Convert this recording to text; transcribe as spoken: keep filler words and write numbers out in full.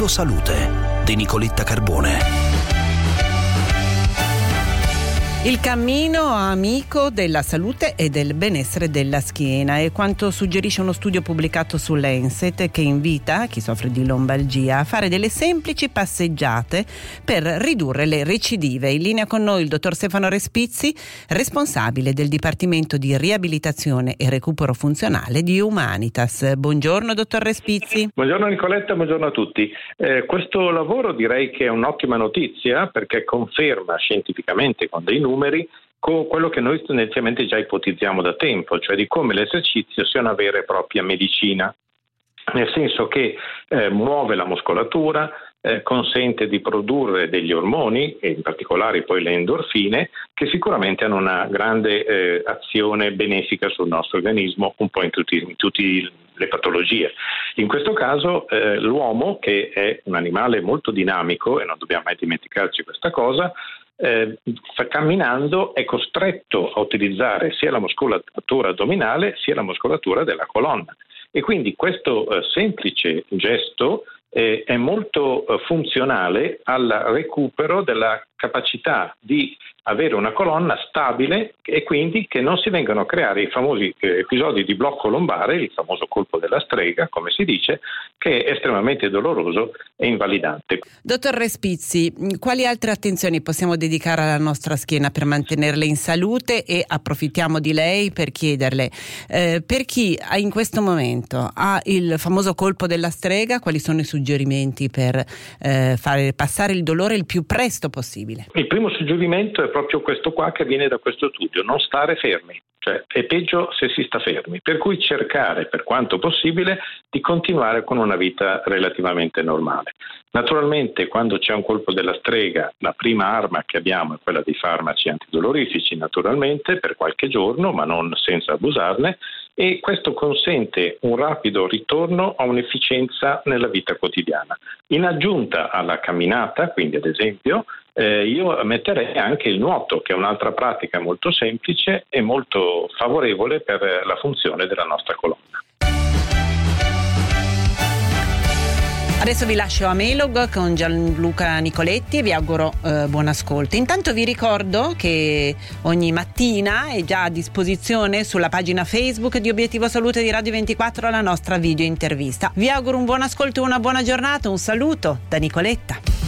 Obiettivo Salute di Nicoletta Carbone. Il cammino amico della salute e del benessere della schiena è quanto suggerisce uno studio pubblicato su Lancet, che invita chi soffre di lombalgia a fare delle semplici passeggiate per ridurre le recidive. In linea con noi il dottor Stefano Respizzi, responsabile del Dipartimento di Riabilitazione e Recupero Funzionale di Humanitas. Buongiorno dottor Respizzi. Buongiorno Nicoletta, buongiorno a tutti. Eh, questo lavoro direi che è un'ottima notizia, perché conferma scientificamente con dei numeri numeri con quello che noi tendenzialmente già ipotizziamo da tempo, cioè di come l'esercizio sia una vera e propria medicina, nel senso che eh, muove la muscolatura, eh, consente di produrre degli ormoni, e in particolare poi le endorfine, che sicuramente hanno una grande eh, azione benefica sul nostro organismo, un po' in tutti, in tutti le patologie. In questo caso eh, l'uomo, che è un animale molto dinamico, e non dobbiamo mai dimenticarci questa cosa, Eh, camminando è costretto a utilizzare sia la muscolatura addominale sia la muscolatura della colonna, e quindi questo eh, semplice gesto eh, è molto eh, funzionale al recupero della capacità di avere una colonna stabile, e quindi che non si vengano a creare i famosi eh, episodi di blocco lombare, il famoso colpo della strega, come si dice, che è estremamente doloroso e invalidante. Dottor Respizzi, quali altre attenzioni possiamo dedicare alla nostra schiena per mantenerla in salute? E approfittiamo di lei per chiederle, eh, per chi ha in questo momento ha il famoso colpo della strega, quali sono i suggerimenti per eh, fare passare il dolore il più presto possibile? Il primo suggerimento è proprio questo qua, che viene da questo studio: non stare fermi, cioè è peggio se si sta fermi, per cui cercare per quanto possibile di continuare con una vita relativamente normale. Naturalmente quando c'è un colpo della strega la prima arma che abbiamo è quella dei farmaci antidolorifici, naturalmente per qualche giorno, ma non senza abusarne, e questo consente un rapido ritorno a un'efficienza nella vita quotidiana. In aggiunta alla camminata, quindi ad esempio, eh, io metterei anche il nuoto, che è un'altra pratica molto semplice e molto favorevole per la funzione della nostra colonna. Adesso vi lascio a Melog con Gianluca Nicoletti e vi auguro eh, buon ascolto. Intanto vi ricordo che ogni mattina è già a disposizione sulla pagina Facebook di Obiettivo Salute di Radio ventiquattro la nostra video intervista. Vi auguro un buon ascolto e una buona giornata. Un saluto da Nicoletta.